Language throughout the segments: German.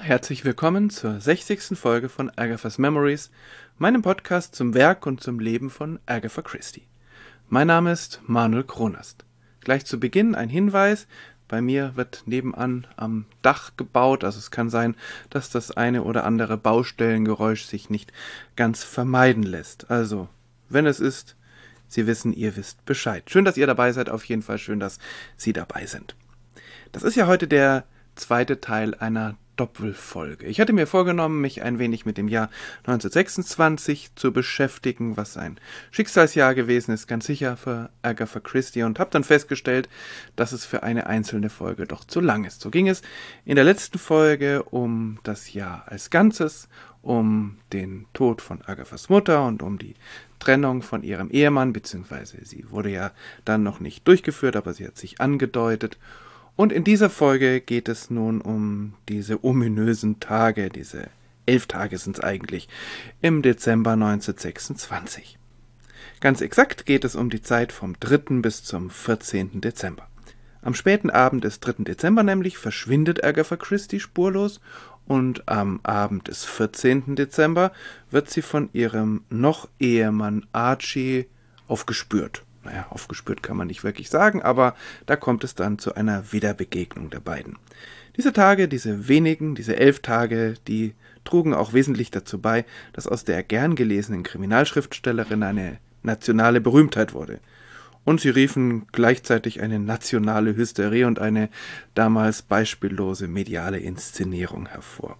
herzlich willkommen zur 60. Folge von Agatha's Memories, meinem Podcast zum Werk und zum Leben von Agatha Christie. Mein Name ist Manuel Kronast. Gleich zu Beginn ein Hinweis: Bei mir wird nebenan am Dach gebaut, also es kann sein, dass das eine oder andere Baustellengeräusch sich nicht ganz vermeiden lässt. Also, wenn es ist, Sie wissen, ihr wisst Bescheid. Schön, dass ihr dabei seid, auf jeden Fall schön, dass Sie dabei sind. Das ist ja heute der zweite Teil einer Doppelfolge. Ich hatte mir vorgenommen, mich ein wenig mit dem Jahr 1926 zu beschäftigen, was ein Schicksalsjahr gewesen ist, ganz sicher für Agatha Christie, und habe dann festgestellt, dass es für eine einzelne Folge doch zu lang ist. So ging es in der letzten Folge um das Jahr als Ganzes, um den Tod von Agathas Mutter und um die Trennung von ihrem Ehemann, beziehungsweise sie wurde ja dann noch nicht durchgeführt, aber sie hat sich angedeutet. Und in dieser Folge geht es nun um diese ominösen Tage, diese 11 Tage sind es eigentlich, im Dezember 1926. Ganz exakt geht es um die Zeit vom 3. bis zum 14. Dezember. Am späten Abend des 3. Dezember nämlich verschwindet Agatha Christie spurlos und am Abend des 14. Dezember wird sie von ihrem Noch-Ehemann Archie aufgespürt. Naja, aufgespürt kann man nicht wirklich sagen, aber da kommt es dann zu einer Wiederbegegnung der beiden. Diese Tage, diese wenigen, diese 11 Tage, die trugen auch wesentlich dazu bei, dass aus der gern gelesenen Kriminalschriftstellerin eine nationale Berühmtheit wurde. Und sie riefen gleichzeitig eine nationale Hysterie und eine damals beispiellose mediale Inszenierung hervor.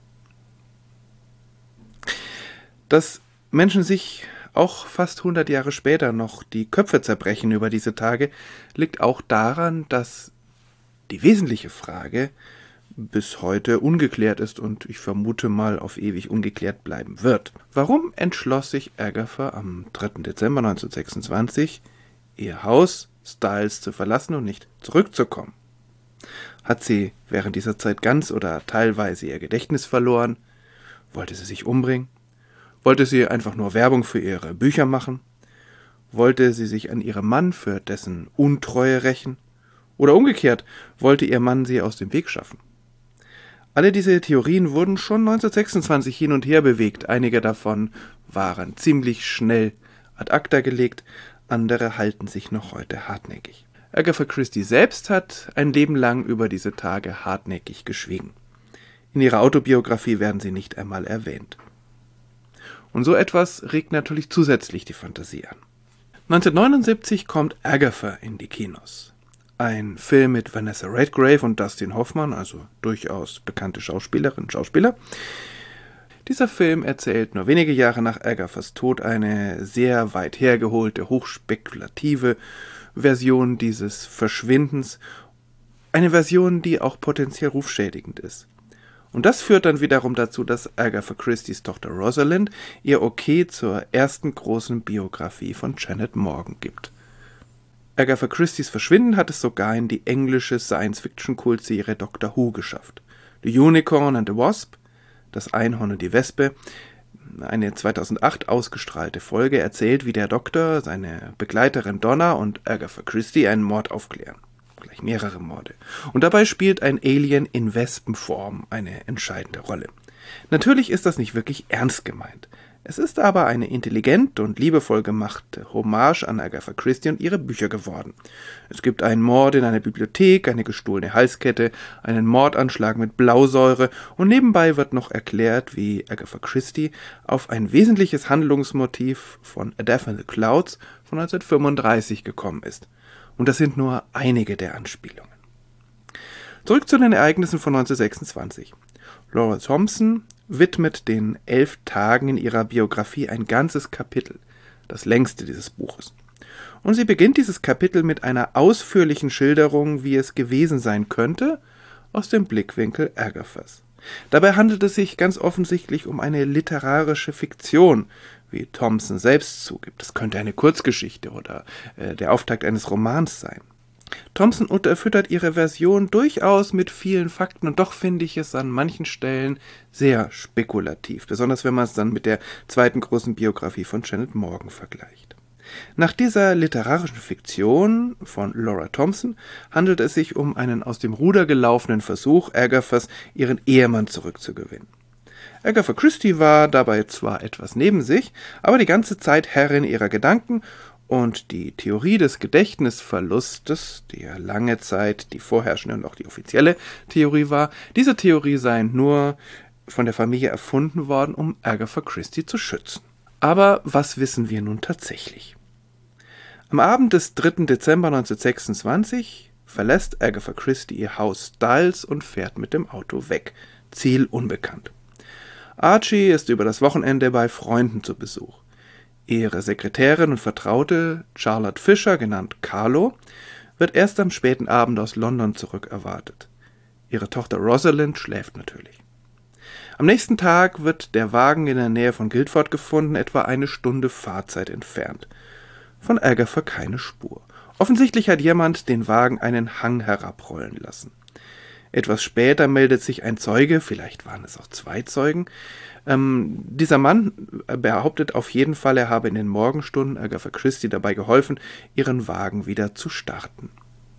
Dass Menschen sich auch fast 100 Jahre später noch die Köpfe zerbrechen über diese Tage, liegt auch daran, dass die wesentliche Frage bis heute ungeklärt ist und ich vermute mal auf ewig ungeklärt bleiben wird. Warum entschloss sich Agatha am 3. Dezember 1926, ihr Haus Styles zu verlassen und nicht zurückzukommen? Hat sie während dieser Zeit ganz oder teilweise ihr Gedächtnis verloren? Wollte sie sich umbringen? Wollte sie einfach nur Werbung für ihre Bücher machen? Wollte sie sich an ihrem Mann für dessen Untreue rächen? Oder umgekehrt, wollte ihr Mann sie aus dem Weg schaffen? Alle diese Theorien wurden schon 1926 hin und her bewegt. Einige davon waren ziemlich schnell ad acta gelegt, andere halten sich noch heute hartnäckig. Agatha Christie selbst hat ein Leben lang über diese Tage hartnäckig geschwiegen. In ihrer Autobiografie werden sie nicht einmal erwähnt. Und so etwas regt natürlich zusätzlich die Fantasie an. 1979 kommt Agatha in die Kinos. Ein Film mit Vanessa Redgrave und Dustin Hoffman, also durchaus bekannte Schauspielerinnen und Schauspieler. Dieser Film erzählt nur wenige Jahre nach Agathas Tod eine sehr weit hergeholte, hochspekulative Version dieses Verschwindens. Eine Version, die auch potenziell rufschädigend ist. Und das führt dann wiederum dazu, dass Agatha Christies Tochter Rosalind ihr Okay zur ersten großen Biografie von Janet Morgan gibt. Agatha Christies Verschwinden hat es sogar in die englische Science-Fiction-Kultserie Doctor Who geschafft. The Unicorn and the Wasp, das Einhorn und die Wespe, eine 2008 ausgestrahlte Folge, erzählt, wie der Doktor, seine Begleiterin Donna und Agatha Christie einen Mord aufklären. Gleich mehrere Morde. Und dabei spielt ein Alien in Wespenform eine entscheidende Rolle. Natürlich ist das nicht wirklich ernst gemeint. Es ist aber eine intelligent und liebevoll gemachte Hommage an Agatha Christie und ihre Bücher geworden. Es gibt einen Mord in einer Bibliothek, eine gestohlene Halskette, einen Mordanschlag mit Blausäure und nebenbei wird noch erklärt, wie Agatha Christie auf ein wesentliches Handlungsmotiv von A Death in the Clouds von 1935 gekommen ist. Und das sind nur einige der Anspielungen. Zurück zu den Ereignissen von 1926. Laura Thompson widmet den 11 Tagen in ihrer Biografie ein ganzes Kapitel, das längste dieses Buches. Und sie beginnt dieses Kapitel mit einer ausführlichen Schilderung, wie es gewesen sein könnte, aus dem Blickwinkel Agathas. Dabei handelt es sich ganz offensichtlich um eine literarische Fiktion, wie Thompson selbst zugibt. Es könnte eine Kurzgeschichte oder der Auftakt eines Romans sein. Thompson unterfüttert ihre Version durchaus mit vielen Fakten und doch finde ich es an manchen Stellen sehr spekulativ, besonders wenn man es dann mit der zweiten großen Biografie von Janet Morgan vergleicht. Nach dieser literarischen Fiktion von Laura Thompson handelt es sich um einen aus dem Ruder gelaufenen Versuch Agathas, ihren Ehemann zurückzugewinnen. Agatha Christie war dabei zwar etwas neben sich, aber die ganze Zeit Herrin ihrer Gedanken, und die Theorie des Gedächtnisverlustes, die ja lange Zeit die vorherrschende und auch die offizielle Theorie war, diese Theorie sei nur von der Familie erfunden worden, um Agatha Christie zu schützen. Aber was wissen wir nun tatsächlich? Am Abend des 3. Dezember 1926 verlässt Agatha Christie ihr Haus Styles und fährt mit dem Auto weg. Ziel unbekannt. Archie ist über das Wochenende bei Freunden zu Besuch. Ihre Sekretärin und Vertraute Charlotte Fisher, genannt Carlo, wird erst am späten Abend aus London zurückerwartet. Ihre Tochter Rosalind schläft natürlich. Am nächsten Tag wird der Wagen in der Nähe von Guildford gefunden, etwa eine Stunde Fahrzeit entfernt. Von Agatha keine Spur. Offensichtlich hat jemand den Wagen einen Hang herabrollen lassen. Etwas später meldet sich ein Zeuge, vielleicht waren es auch 2 Zeugen. Dieser Mann behauptet auf jeden Fall, er habe in den Morgenstunden Agatha Christie dabei geholfen, ihren Wagen wieder zu starten.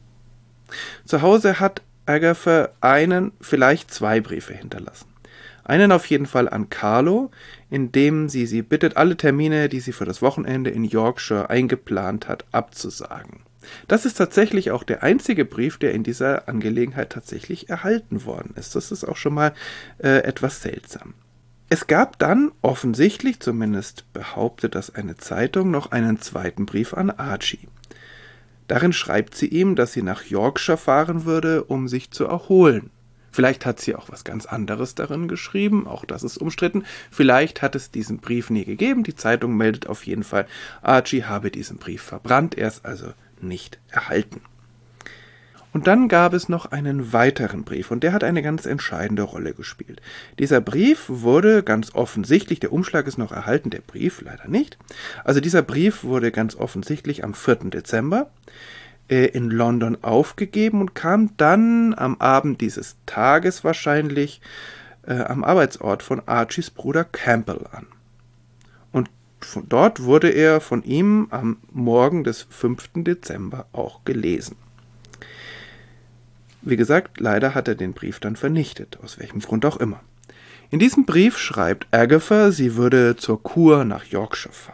Zu Hause hat Agatha einen, vielleicht 2 Briefe hinterlassen. Einen auf jeden Fall an Carlo, in dem sie bittet, alle Termine, die sie für das Wochenende in Yorkshire eingeplant hat, abzusagen. Das ist tatsächlich auch der einzige Brief, der in dieser Angelegenheit tatsächlich erhalten worden ist. Das ist auch schon mal etwas seltsam. Es gab dann offensichtlich, zumindest behauptet das eine Zeitung, noch einen zweiten Brief an Archie. Darin schreibt sie ihm, dass sie nach Yorkshire fahren würde, um sich zu erholen. Vielleicht hat sie auch was ganz anderes darin geschrieben, auch das ist umstritten. Vielleicht hat es diesen Brief nie gegeben. Die Zeitung meldet auf jeden Fall, Archie habe diesen Brief verbrannt, er ist also nicht erhalten. Und dann gab es noch einen weiteren Brief, und der hat eine ganz entscheidende Rolle gespielt. Dieser Brief wurde ganz offensichtlich, der Umschlag ist noch erhalten, der Brief leider nicht. Also dieser Brief wurde ganz offensichtlich am 4. Dezember in London aufgegeben und kam dann am Abend dieses Tages wahrscheinlich am Arbeitsort von Archies Bruder Campbell an. Und dort wurde er von ihm am Morgen des 5. Dezember auch gelesen. Wie gesagt, leider hat er den Brief dann vernichtet, aus welchem Grund auch immer. In diesem Brief schreibt Agatha, sie würde zur Kur nach Yorkshire fahren.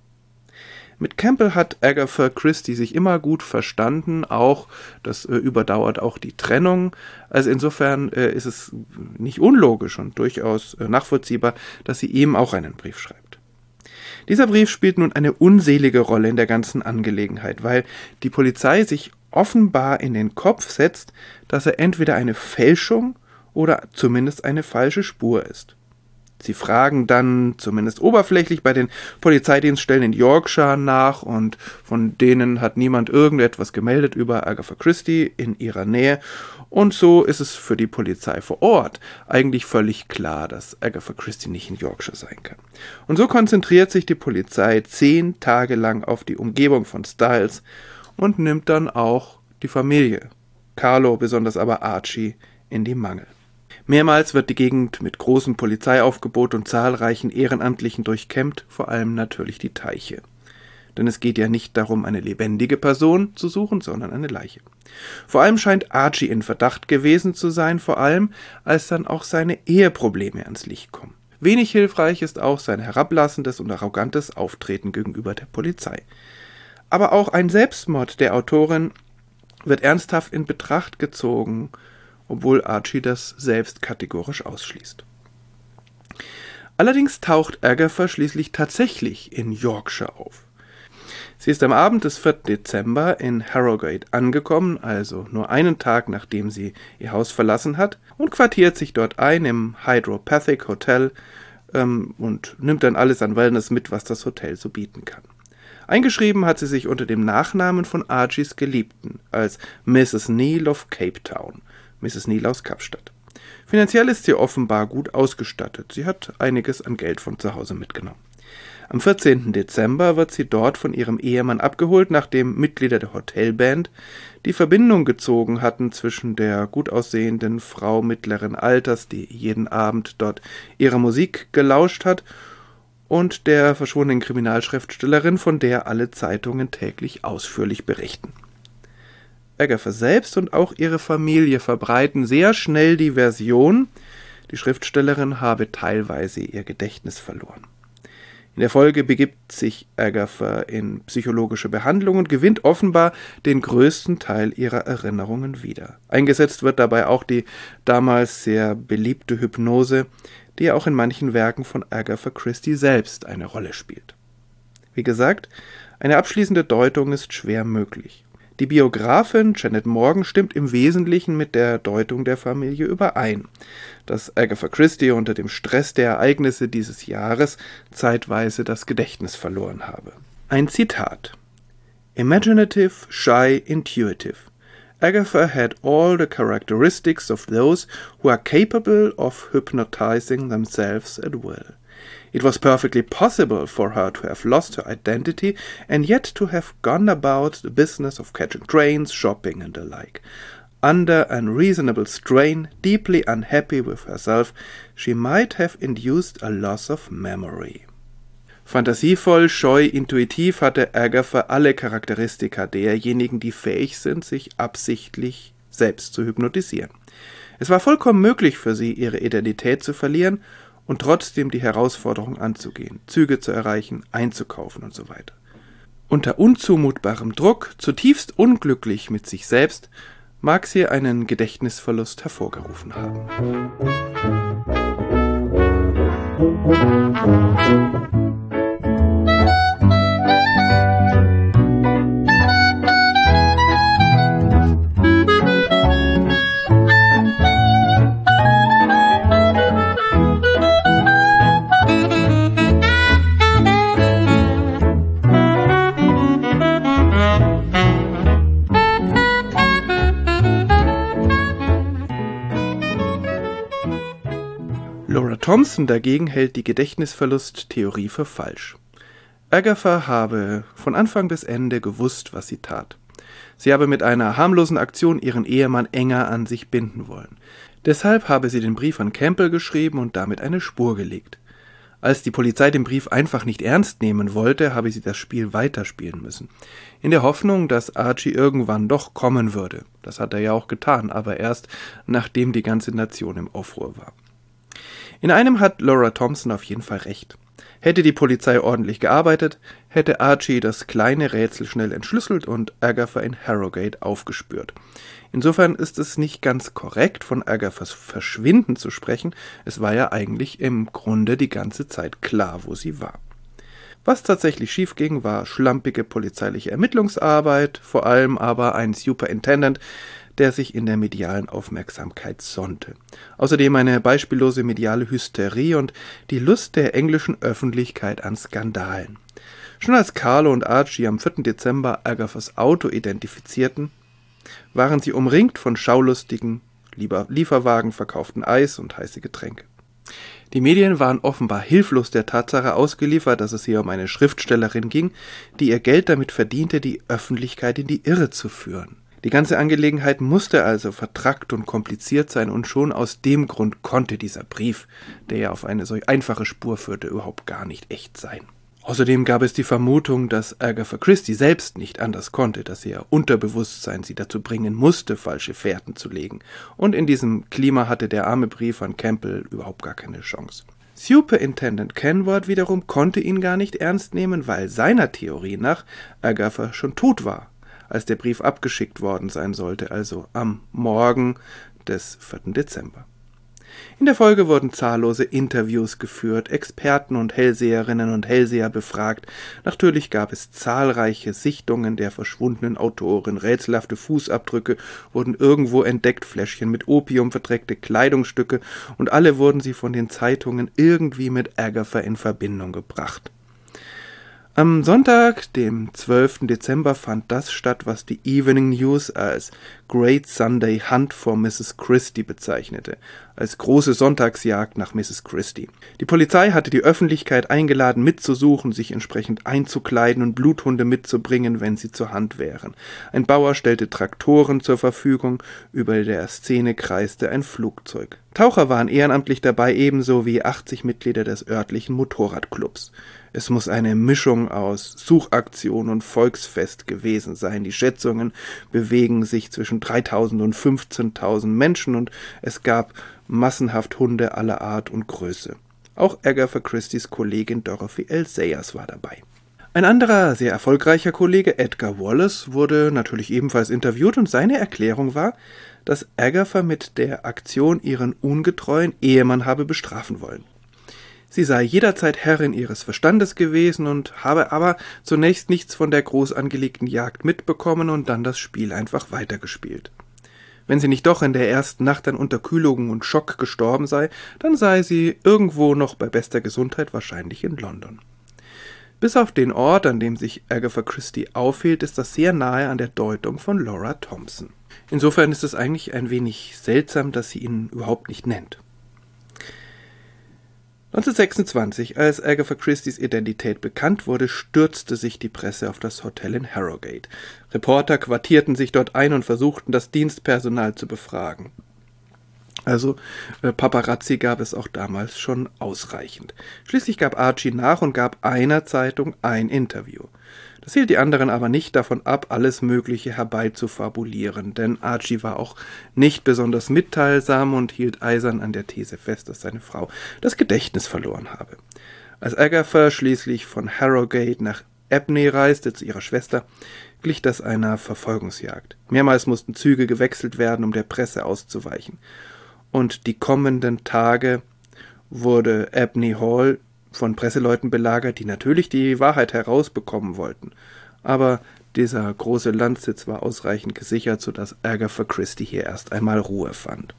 Mit Campbell hat Agatha Christie sich immer gut verstanden, auch das überdauert auch die Trennung. Also insofern ist es nicht unlogisch und durchaus nachvollziehbar, dass sie ihm auch einen Brief schreibt. Dieser Brief spielt nun eine unselige Rolle in der ganzen Angelegenheit, weil die Polizei sich offenbar in den Kopf setzt, dass er entweder eine Fälschung oder zumindest eine falsche Spur ist. Sie fragen dann zumindest oberflächlich bei den Polizeidienststellen in Yorkshire nach, und von denen hat niemand irgendetwas gemeldet über Agatha Christie in ihrer Nähe, und so ist es für die Polizei vor Ort eigentlich völlig klar, dass Agatha Christie nicht in Yorkshire sein kann. Und so konzentriert sich die Polizei 10 Tage lang auf die Umgebung von Styles und nimmt dann auch die Familie, Carlo, besonders aber Archie, in die Mangel. Mehrmals wird die Gegend mit großem Polizeiaufgebot und zahlreichen Ehrenamtlichen durchkämmt, vor allem natürlich die Teiche. Denn es geht ja nicht darum, eine lebendige Person zu suchen, sondern eine Leiche. Vor allem scheint Archie in Verdacht gewesen zu sein, vor allem als dann auch seine Eheprobleme ans Licht kommen. Wenig hilfreich ist auch sein herablassendes und arrogantes Auftreten gegenüber der Polizei. Aber auch ein Selbstmord der Autorin wird ernsthaft in Betracht gezogen, obwohl Archie das selbst kategorisch ausschließt. Allerdings taucht Agatha schließlich tatsächlich in Yorkshire auf. Sie ist am Abend des 4. Dezember in Harrogate angekommen, also nur einen Tag nachdem sie ihr Haus verlassen hat, und quartiert sich dort ein im Hydropathic Hotel und nimmt dann alles an Wellness mit, was das Hotel so bieten kann. Eingeschrieben hat sie sich unter dem Nachnamen von Archies Geliebten als Mrs. Neal of Cape Town, Mrs. Neal aus Kapstadt. Finanziell ist sie offenbar gut ausgestattet. Sie hat einiges an Geld von zu Hause mitgenommen. Am 14. Dezember wird sie dort von ihrem Ehemann abgeholt, nachdem Mitglieder der Hotelband die Verbindung gezogen hatten zwischen der gut aussehenden Frau mittleren Alters, die jeden Abend dort ihrer Musik gelauscht hat, und der verschwundenen Kriminalschriftstellerin, von der alle Zeitungen täglich ausführlich berichten. Agatha selbst und auch ihre Familie verbreiten sehr schnell die Version, die Schriftstellerin habe teilweise ihr Gedächtnis verloren. In der Folge begibt sich Agatha in psychologische Behandlung und gewinnt offenbar den größten Teil ihrer Erinnerungen wieder. Eingesetzt wird dabei auch die damals sehr beliebte Hypnose, die ja auch in manchen Werken von Agatha Christie selbst eine Rolle spielt. Wie gesagt, eine abschließende Deutung ist schwer möglich. Die Biografin Janet Morgan stimmt im Wesentlichen mit der Deutung der Familie überein, dass Agatha Christie unter dem Stress der Ereignisse dieses Jahres zeitweise das Gedächtnis verloren habe. Ein Zitat: Imaginative, shy, intuitive. Agatha had all the characteristics of those who are capable of hypnotizing themselves at will. It was perfectly possible for her to have lost her identity and yet to have gone about the business of catching trains, shopping and the like. Under unreasonable strain, deeply unhappy with herself, she might have induced a loss of memory. Fantasievoll, scheu, intuitiv hatte Agatha alle Charakteristika derjenigen, die fähig sind, sich absichtlich selbst zu hypnotisieren. Es war vollkommen möglich für sie, ihre Identität zu verlieren und trotzdem die Herausforderung anzugehen, Züge zu erreichen, einzukaufen und so weiter. Unter unzumutbarem Druck, zutiefst unglücklich mit sich selbst, mag sie einen Gedächtnisverlust hervorgerufen haben. Laura Thompson dagegen hält die Gedächtnisverlust-Theorie für falsch. Agatha habe von Anfang bis Ende gewusst, was sie tat. Sie habe mit einer harmlosen Aktion ihren Ehemann enger an sich binden wollen. Deshalb habe sie den Brief an Campbell geschrieben und damit eine Spur gelegt. Als die Polizei den Brief einfach nicht ernst nehmen wollte, habe sie das Spiel weiterspielen müssen. In der Hoffnung, dass Archie irgendwann doch kommen würde. Das hat er ja auch getan, aber erst nachdem die ganze Nation im Aufruhr war. In einem hat Laura Thompson auf jeden Fall recht. Hätte die Polizei ordentlich gearbeitet, hätte Archie das kleine Rätsel schnell entschlüsselt und Agatha in Harrogate aufgespürt. Insofern ist es nicht ganz korrekt, von Agathas Verschwinden zu sprechen. Es war ja eigentlich im Grunde die ganze Zeit klar, wo sie war. Was tatsächlich schiefging, war schlampige polizeiliche Ermittlungsarbeit, vor allem aber ein Superintendent, der sich in der medialen Aufmerksamkeit sonnte. Außerdem eine beispiellose mediale Hysterie und die Lust der englischen Öffentlichkeit an Skandalen. Schon als Carlo und Archie am 4. Dezember Agathas Auto identifizierten, waren sie umringt von Schaulustigen, Lieferwagen verkauften Eis und heiße Getränke. Die Medien waren offenbar hilflos der Tatsache ausgeliefert, dass es hier um eine Schriftstellerin ging, die ihr Geld damit verdiente, die Öffentlichkeit in die Irre zu führen. Die ganze Angelegenheit musste also vertrackt und kompliziert sein und schon aus dem Grund konnte dieser Brief, der ja auf eine solch einfache Spur führte, überhaupt gar nicht echt sein. Außerdem gab es die Vermutung, dass Agatha Christie selbst nicht anders konnte, dass ihr Unterbewusstsein sie dazu bringen musste, falsche Fährten zu legen. Und in diesem Klima hatte der arme Brief an Campbell überhaupt gar keine Chance. Superintendent Kenward wiederum konnte ihn gar nicht ernst nehmen, weil seiner Theorie nach Agatha schon tot war, als der Brief abgeschickt worden sein sollte, also am Morgen des 4. Dezember. In der Folge wurden zahllose Interviews geführt, Experten und Hellseherinnen und Hellseher befragt. Natürlich gab es zahlreiche Sichtungen der verschwundenen Autorin, rätselhafte Fußabdrücke wurden irgendwo entdeckt, Fläschchen mit Opium, verdreckte Kleidungsstücke und alle wurden sie von den Zeitungen irgendwie mit Agatha in Verbindung gebracht. Am Sonntag, dem 12. Dezember, fand das statt, was die Evening News als Great Sunday Hunt for Mrs. Christie bezeichnete, als große Sonntagsjagd nach Mrs. Christie. Die Polizei hatte die Öffentlichkeit eingeladen, mitzusuchen, sich entsprechend einzukleiden und Bluthunde mitzubringen, wenn sie zur Hand wären. Ein Bauer stellte Traktoren zur Verfügung, über der Szene kreiste ein Flugzeug. Taucher waren ehrenamtlich dabei, ebenso wie 80 Mitglieder des örtlichen Motorradclubs. Es muss eine Mischung aus Suchaktion und Volksfest gewesen sein. Die Schätzungen bewegen sich zwischen 3.000 und 15.000 Menschen und es gab massenhaft Hunde aller Art und Größe. Auch Agatha Christies Kollegin Dorothy L. Sayers war dabei. Ein anderer sehr erfolgreicher Kollege, Edgar Wallace, wurde natürlich ebenfalls interviewt und seine Erklärung war, dass Agatha mit der Aktion ihren ungetreuen Ehemann habe bestrafen wollen. Sie sei jederzeit Herrin ihres Verstandes gewesen und habe aber zunächst nichts von der groß angelegten Jagd mitbekommen und dann das Spiel einfach weitergespielt. Wenn sie nicht doch in der ersten Nacht an Unterkühlung und Schock gestorben sei, dann sei sie irgendwo noch bei bester Gesundheit, wahrscheinlich in London. Bis auf den Ort, an dem sich Agatha Christie aufhielt, ist das sehr nahe an der Deutung von Laura Thompson. Insofern ist es eigentlich ein wenig seltsam, dass sie ihn überhaupt nicht nennt. 1926, als Agatha Christies Identität bekannt wurde, stürzte sich die Presse auf das Hotel in Harrogate. Reporter quartierten sich dort ein und versuchten, das Dienstpersonal zu befragen. Also Paparazzi gab es auch damals schon ausreichend. Schließlich gab Archie nach und gab einer Zeitung ein Interview. Das hielt die anderen aber nicht davon ab, alles Mögliche herbeizufabulieren, denn Archie war auch nicht besonders mitteilsam und hielt eisern an der These fest, dass seine Frau das Gedächtnis verloren habe. Als Agatha schließlich von Harrogate nach Abney reiste zu ihrer Schwester, glich das einer Verfolgungsjagd. Mehrmals mussten Züge gewechselt werden, um der Presse auszuweichen. Und die kommenden Tage wurde Abney Hall von Presseleuten belagert, die natürlich die Wahrheit herausbekommen wollten. Aber dieser große Landsitz war ausreichend gesichert, sodass Agatha Christie hier erst einmal Ruhe fand.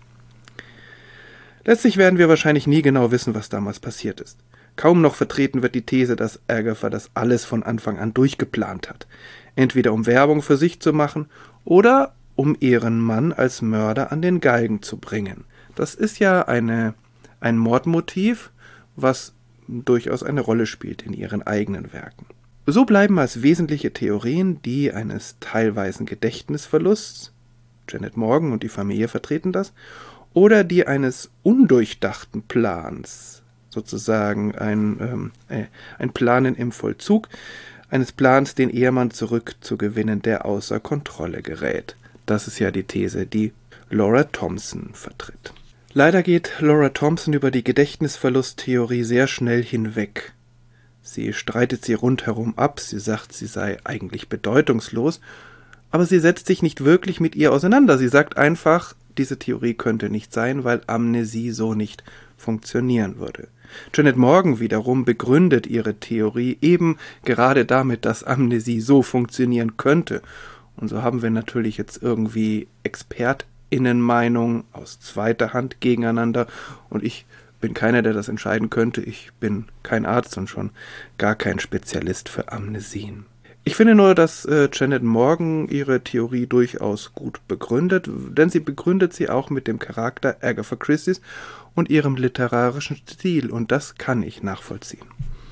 Letztlich werden wir wahrscheinlich nie genau wissen, was damals passiert ist. Kaum noch vertreten wird die These, dass Agatha das alles von Anfang an durchgeplant hat. Entweder um Werbung für sich zu machen oder um ihren Mann als Mörder an den Galgen zu bringen. Das ist ja ein Mordmotiv, was durchaus eine Rolle spielt in ihren eigenen Werken. So bleiben als wesentliche Theorien die eines teilweisen Gedächtnisverlusts, Janet Morgan und die Familie vertreten das, oder die eines undurchdachten Plans, sozusagen ein Planen im Vollzug, eines Plans, den Ehemann zurückzugewinnen, der außer Kontrolle gerät. Das ist ja die These, die Laura Thompson vertritt. Leider geht Laura Thompson über die Gedächtnisverlusttheorie sehr schnell hinweg. Sie streitet sie rundherum ab, sie sagt, sie sei eigentlich bedeutungslos, aber sie setzt sich nicht wirklich mit ihr auseinander. Sie sagt einfach, diese Theorie könnte nicht sein, weil Amnesie so nicht funktionieren würde. Janet Morgan wiederum begründet ihre Theorie eben gerade damit, dass Amnesie so funktionieren könnte. Und so haben wir natürlich jetzt irgendwie ExpertInnenmeinungen aus zweiter Hand gegeneinander und ich bin keiner, der das entscheiden könnte. Ich bin kein Arzt und schon gar kein Spezialist für Amnesien. Ich finde nur, dass Janet Morgan ihre Theorie durchaus gut begründet, denn sie begründet sie auch mit dem Charakter Agatha Christies und ihrem literarischen Stil und das kann ich nachvollziehen.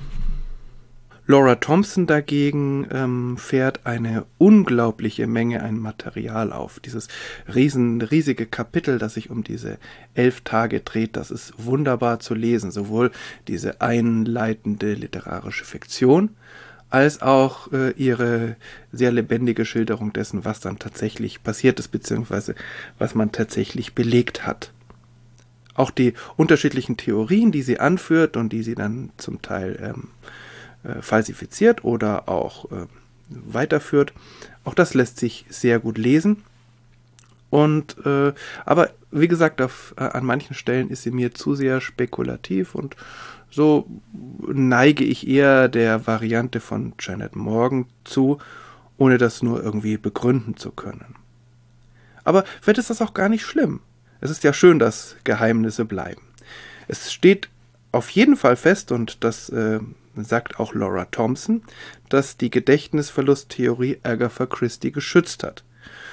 Laura Thompson dagegen fährt eine unglaubliche Menge an Material auf. Dieses riesige Kapitel, das sich um diese 11 Tage dreht, das ist wunderbar zu lesen. Sowohl diese einleitende literarische Fiktion, als auch ihre sehr lebendige Schilderung dessen, was dann tatsächlich passiert ist, beziehungsweise was man tatsächlich belegt hat. Auch die unterschiedlichen Theorien, die sie anführt und die sie dann zum Teil falsifiziert oder auch weiterführt. Auch das lässt sich sehr gut lesen. Und aber wie gesagt, an manchen Stellen ist sie mir zu sehr spekulativ und so neige ich eher der Variante von Janet Morgan zu, ohne das nur irgendwie begründen zu können. Aber vielleicht ist das auch gar nicht schlimm. Es ist ja schön, dass Geheimnisse bleiben. Es steht auf jeden Fall fest, und das sagt auch Laura Thompson, dass die Gedächtnisverlusttheorie Agatha Christie geschützt hat.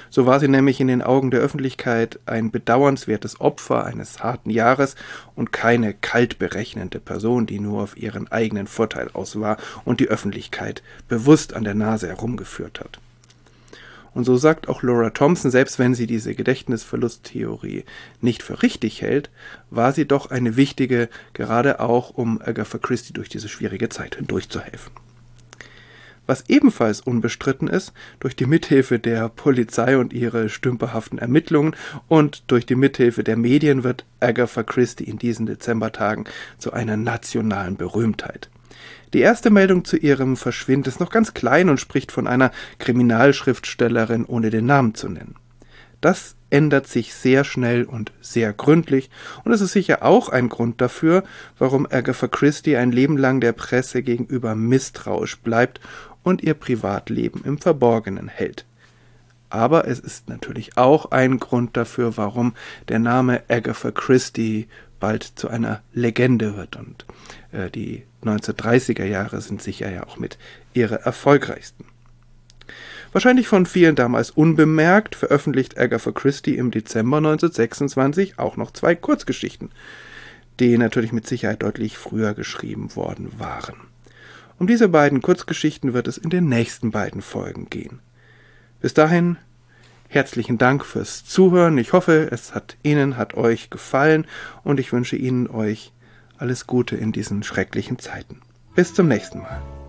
So war sie nämlich in den Augen der Öffentlichkeit ein bedauernswertes Opfer eines harten Jahres und keine kalt berechnende Person, die nur auf ihren eigenen Vorteil aus war und die Öffentlichkeit bewusst an der Nase herumgeführt hat. Und so sagt auch Laura Thompson, selbst wenn sie diese Gedächtnisverlusttheorie nicht für richtig hält, war sie doch eine wichtige, gerade auch um Agatha Christie durch diese schwierige Zeit hindurchzuhelfen. Was ebenfalls unbestritten ist, durch die Mithilfe der Polizei und ihre stümperhaften Ermittlungen und durch die Mithilfe der Medien wird Agatha Christie in diesen Dezembertagen zu einer nationalen Berühmtheit. Die erste Meldung zu ihrem Verschwinden ist noch ganz klein und spricht von einer Kriminalschriftstellerin, ohne den Namen zu nennen. Das ändert sich sehr schnell und sehr gründlich und es ist sicher auch ein Grund dafür, warum Agatha Christie ein Leben lang der Presse gegenüber misstrauisch bleibt und ihr Privatleben im Verborgenen hält. Aber es ist natürlich auch ein Grund dafür, warum der Name Agatha Christie bald zu einer Legende wird. Und die 1930er Jahre sind sicher ja auch mit ihrer erfolgreichsten. Wahrscheinlich von vielen damals unbemerkt, veröffentlicht Agatha Christie im Dezember 1926 auch noch 2 Kurzgeschichten, die natürlich mit Sicherheit deutlich früher geschrieben worden waren. Um diese beiden Kurzgeschichten wird es in den nächsten beiden Folgen gehen. Bis dahin herzlichen Dank fürs Zuhören. Ich hoffe, es hat Ihnen, hat euch gefallen und ich wünsche Ihnen euch alles Gute in diesen schrecklichen Zeiten. Bis zum nächsten Mal.